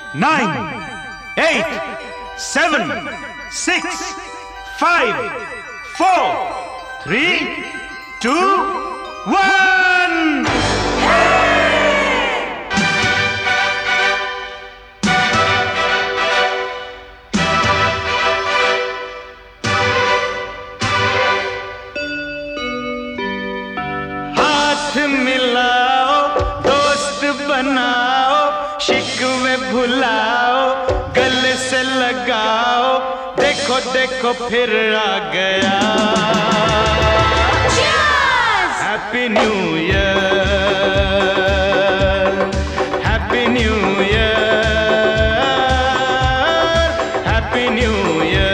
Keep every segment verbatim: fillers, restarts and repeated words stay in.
nine, eight, seven, six, five, four, three, two, one. हाथ मिलाओ, दोस्त बनाओ, शिकवे भुलाओ, गले से लगाओ, देखो देखो फिर आ गया। Happy new year, happy new year, happy new year.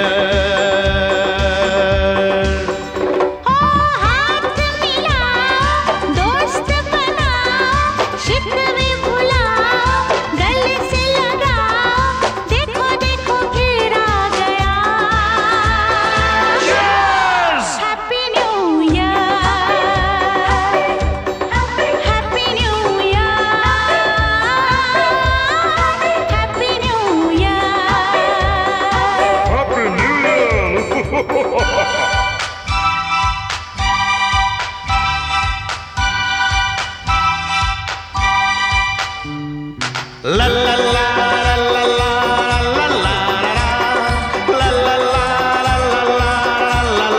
La la la la la la la la la la la la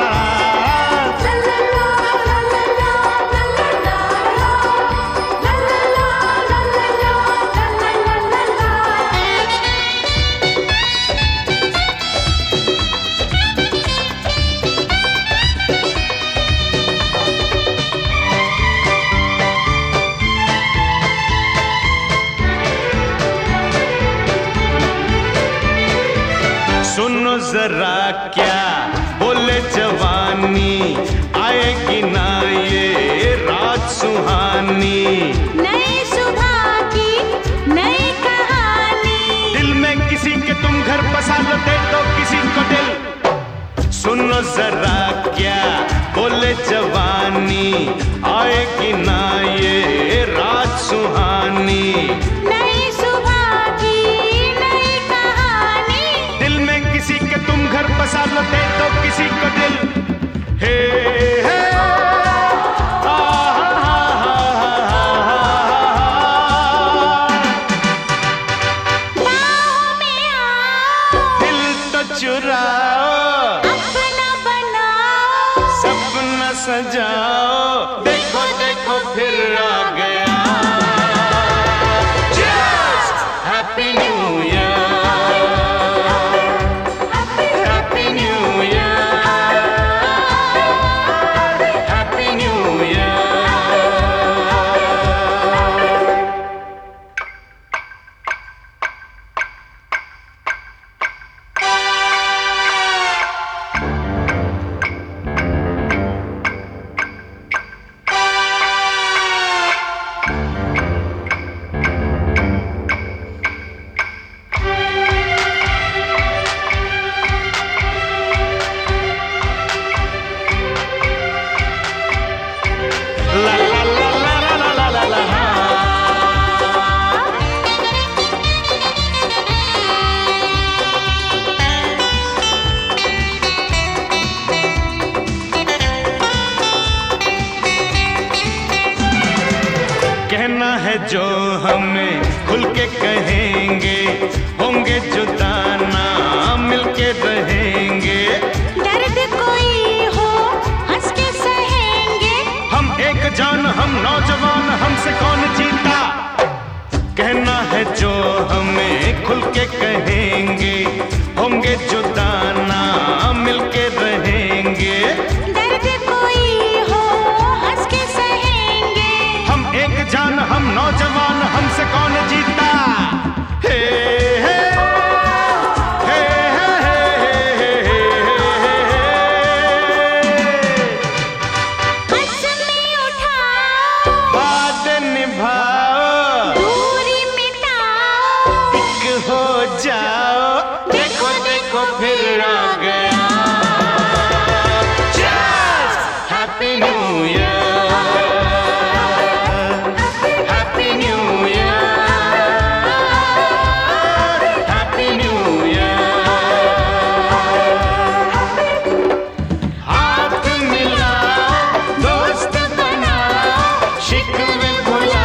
सुनो जरा क्या बोले जवानी, आएगी ना ये रात सुहानी। नई सुबह की नई कहानी, दिल में किसी के तुम घर बसा लो, दे दो किसी को दिल। सुनो जरा क्या बोले जवानी, आएगी ना ये रात सुहानी। नई सुबह की नई कहानी, दिल में किसी के तुम घर बसा लो, दे दो किसी को दिल। हे हे आ हा हा बाहों में आओ, दिल तो चुराओ, अपना बनाओ, सपना सजाओ, देखो देखो फिर आ गया। Happy new year, happy new year, happy new year. La la la la la la la la la। कहना है जो हमें खुल के कहेंगे, होंगे जुदा ना मिलके रहेंगे। दर्द कोई हो हंस के सहेंगे, हम एक जान हम नौजवान, हमसे कौन जीता। कहना है जो हमें खुल के कहेंगे, होंगे जुदा ना मिलके रहेंगे। दर्द कोई हो हंस के सहेंगे, हम एक जान हम नौजवान, हमसे कौन जीता। हे हे हे हे हे हे हंसने उठाओ, बात निभाओ, दूरी मिटाओ, एक हो बुला